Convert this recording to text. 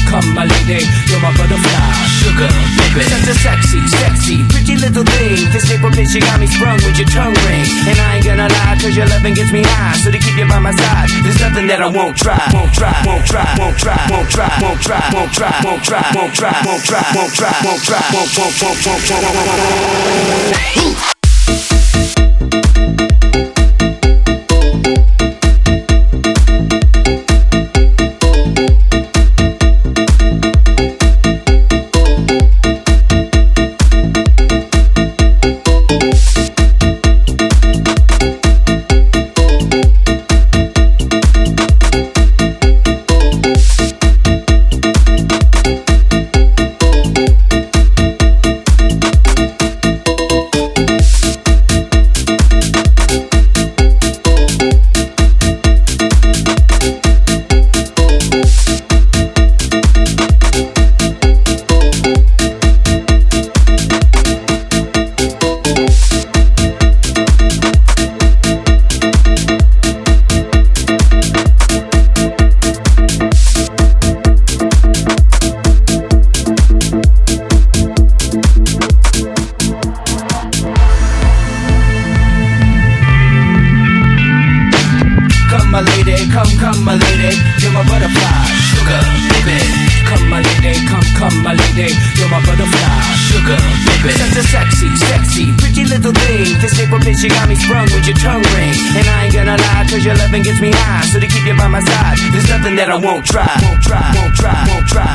come, my lady, you're my butterfly, sugar, baby. Such a sexy, pretty little thing. This April bitch, you got me sprung with your tongue ring. And I ain't gonna lie, cause your loving gets me high. So to keep you by my side, there's nothing that I won't try. Won't try, won't try, won't try, won't try, won't try, won't try, won't try, won't try, won't try, won't try, won't try, won't try. Come, my lady, you're my butterfly, sugar, baby. Come, my lady, come, my lady, you're my butterfly, sugar, baby. Such a sexy, pretty little thing. This April bitch, you got me sprung with your tongue ring. And I ain't gonna lie, cause your loving gets me high. So to keep you by my side, there's nothing that I won't try. Won't try, won't try, won't try,